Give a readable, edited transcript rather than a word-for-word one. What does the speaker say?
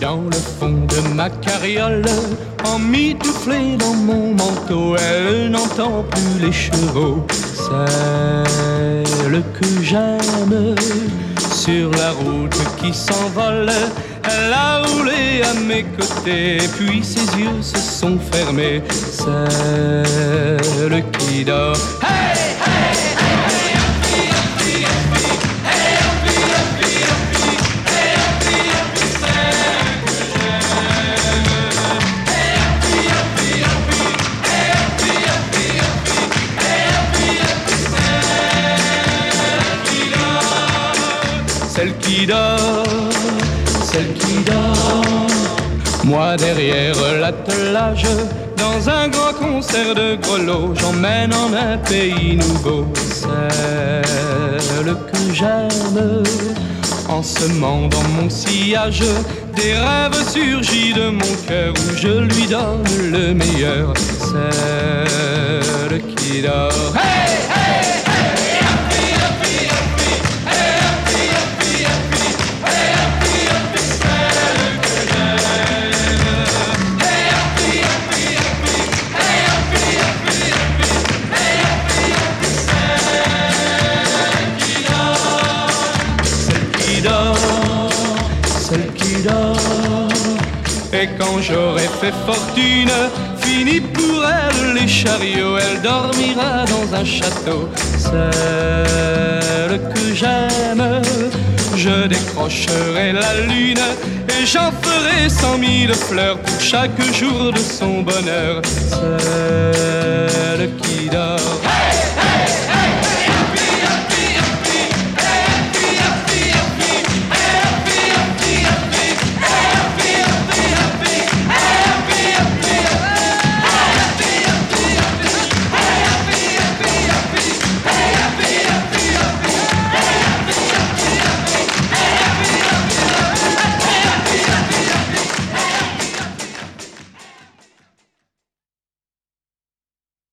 dans le fond de ma carriole, emmitouflée dans mon manteau, elle n'entend plus les chevaux. Celle que j'aime sur la route qui s'envole, elle a roulé à mes côtés, puis ses yeux se sont fermés. Celle qui dort. Hey, hey, hey, hey, happy, happy, happy. Hey, happy, happy, happy. Hey, happy, happy, celle que j'aime. Hey, happy, happy, happy. Hey, happy, happy, happy. Hey, happy, happy, celle qui dort. Celle qui dort. Moi derrière l'attelage, dans un grand concert de grelots, j'emmène en un pays nouveau celle que j'aime. En semant dans mon sillage, des rêves surgis de mon cœur où je lui donne le meilleur. Celle qui dort. Hey, hey, hey, happy, happy, happy. Hey, happy, happy, happy. Hey, happy, happy, celle que j'aime. Hey, happy, happy, happy. Hey, happy, happy, happy. Hey, happy, happy, celle qui dort. Celle qui dort. Celle qui dort. Et quand j'aurai fait fortune, fini pour elle les chariots, elle dormira dans un château. Celle que j'aime, je décrocherai la lune et j'en ferai 100 000 fleurs pour chaque jour de son bonheur. Celle qui